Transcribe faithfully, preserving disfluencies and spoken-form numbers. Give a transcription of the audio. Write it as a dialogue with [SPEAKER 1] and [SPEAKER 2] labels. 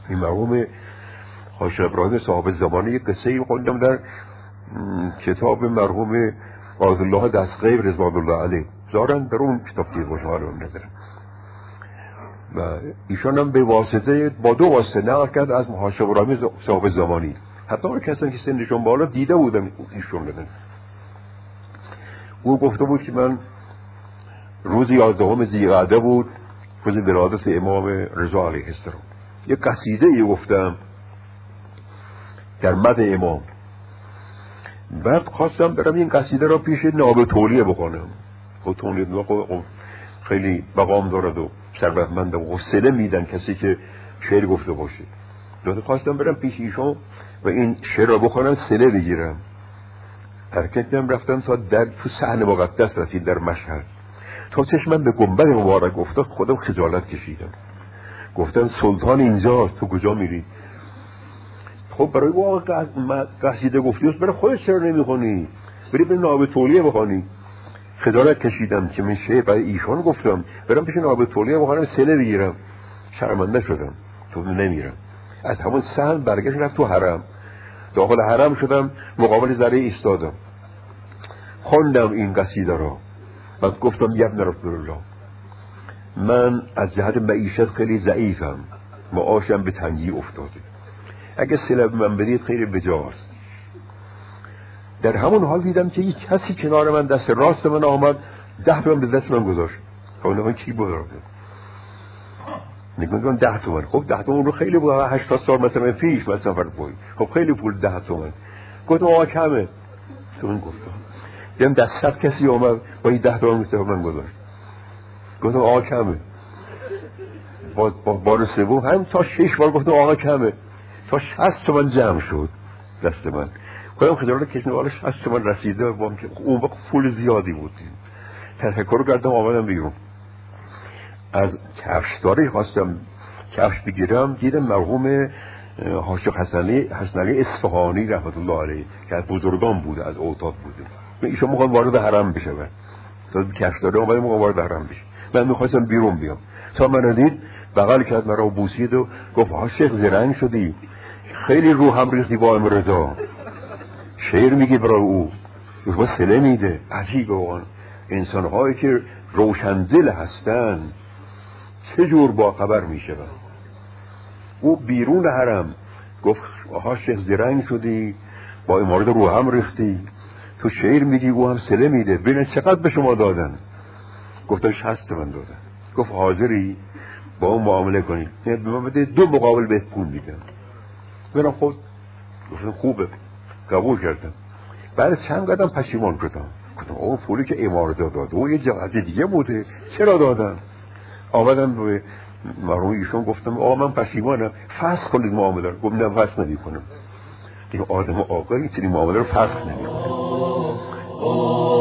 [SPEAKER 1] این مرحوم حاج ابراهیم صاحب زمانه یک قصه ای خوندم در کتاب مرحوم قاضی الله دستغیب رضوان الله علیه، دارن در اون کتاب که خوشحال هم ندارم. و ایشان هم به واسطه با دو واسطه نقل کرد از حاج ابراهیم صاحب زمانی. حتی اون کسانی که سنشون بالا دیده بودن ایشون بدن. او گفته بود که من روز یازدهم ذی‌قعده بود، روز ولادت امام رضا علیه السلام، یک قصیده ای گفتم در مدح امام. بعد خواستم برم این قصیده را پیش نائب تولیه بخونم. خب تولیه خب خیلی مقام دارد و ثروتمند و حوصله میدن کسی که شعر گفته باشه. لذا خواستم برم پیش ایشون و این شعر را بخونم، صله بگیرم. حرکتم رفتم تا در تو صحن مقدس رسید در مشهد. تا چشمم به گنبد مبارک افتاد خودم خجالت کشیدم. گفتم سلطان اینجاست، تو کجا میری؟ خب برای او قصیده گفتی برای خودت چرا نمیخونی؟ بری به نائب تولیه بخوانی. خجالت کشیدم که من شعر برای ایشان گفتم، برم پیش نائب تولیه بخوانم صله بگیرم. شرمنده شدم، تو نمیرم. از همون صحن برگشت رفت تو حرم. داخل حرم شدم، مقابل ذره ایستادم، خوندم این قصیده را. بعد گفتم ابن رسول الله، من از جهت معیشت خیلی ضعیفم، معاشم به تنگی افتاده، اگه صله من بدید خیلی بجاست. در همون حال دیدم که یک کسی کنار من دست راست من آمد، ده تومن به دست من گذاشت. خب نه کی بود؟ میگم ده تومن. خب ده تومن رو خیلی بود، هشتاد سال مثلا پیش مثلا فرق بود. خب خیلی پول ده تومن. گفتم آقا کمه. تو من گفتم دیدم دست صد کسی آمد با این ده تومن به من گذاشت. گفتم آقا کمه. با بار سوم هم تا شش بار گفتم آقا کمه، تا شصت تومن جمع شد دست من. خودم خجالت کشیدم، حالا شصت تومن رسیده بام که اون وقت پول زیادی بود. تفکر کردم آمدم بیرون. از کفشداری خواستم کفش بگیرم، دیدم مرحوم حاج حسنی حسنی اصفهانی رحمت الله علیه که از بزرگان بوده، از اوتاد بوده. من ایشون میخوام وارد حرم بشه. من تا کفشداری اومدم میخوام وارد حرم بشه. من میخواستم بیرون بیام. تا من دید بغل کرد مرا و بوسید و گفت ها شیخ زرنگ شدی، خیلی رو هم ریختی با امام رضا، شعر میگی برای او، با صله میده. عجیبه واقعا انسان هایی که روشندل هستن چه جور با خبر میشون. او بیرون حرم گفت آها شیخ زرنگ شدی، با امام رضا رو هم ریختی، تو شعر میگی او هم صله میده، ببین چقدر به شما دادن. گفتم شصت تومن دادن. گفت حاضری با اون معامله کنی؟ نه به من بده، دو مقابل بهت پول میدم. منم خود گفتم خوبه، قبول کردم. بعد چند قدم پشیمان شدم. گفتم اون پولی که امام رضا داد او یه جهت دیگه بوده، چرا دادن؟ آمدم به مرحوم ایشون گفتم آقا من پشیمانم، فسخ کنید معامله رو. گفت نه فسخ نمی‌کنم. این آدم آقایی چنین معامله رو فسخ نمی‌کنه.